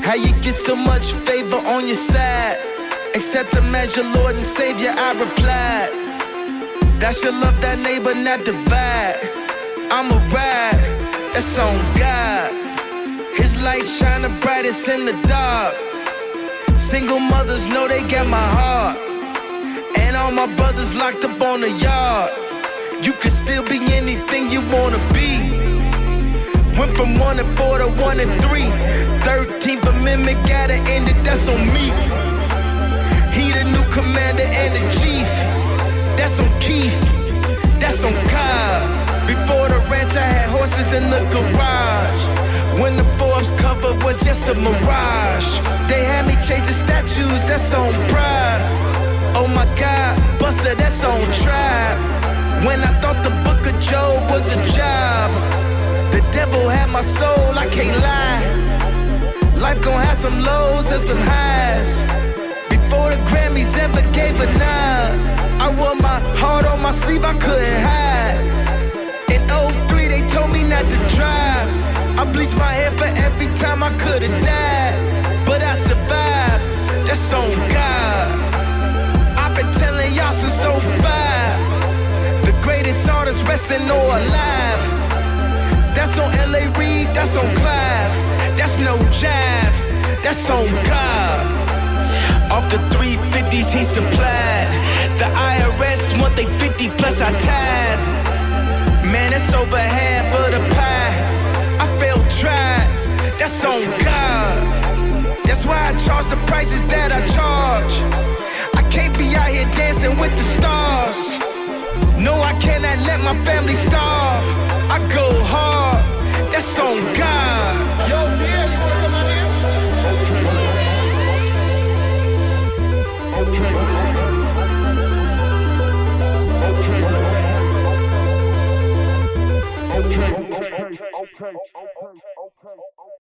How you get so much favor on your side? Accept Him as your Lord and Savior, I replied. That's your love, that neighbor, not divide. I'm a ride, that's on God. His light shine the brightest in the dark. Single mothers know they got my heart. And all my brothers locked up on the yard. You can still be anything you wanna be. Went from 1 and 4 to 1 and 3. 13th Amendment, gotta end it, that's on me. He the new commander and the chief. That's on Keith, that's on Cobb. Before the ranch I had horses in the garage. When the Forbes cover was just a mirage. They had me chasing statues, that's on Pride. Oh my God, Buster, that's on Tribe. When I thought the book of Job was a job, the devil had my soul, I can't lie. Life gon' have some lows and some highs. Before the Grammys ever gave a nod, I wore my heart on my sleeve, I couldn't hide. In '03 they told me not to drive. I bleached my hair for every time I could've died. But I survived, that's on God. I've been telling y'all since '05. The greatest artists resting or alive. That's on L.A. Reid, that's on Clive. That's no jive, that's on God. Off the 350s he supplied. The IRS want they 50 plus I tied. Man, that's over half of the pie. I felt tried, that's on God. That's why I charge the prices that I charge. I can't be out here dancing with the stars. No, I cannot let my family starve. I go hard, that's on God. Yo, yeah, you wanna come out here? Okay.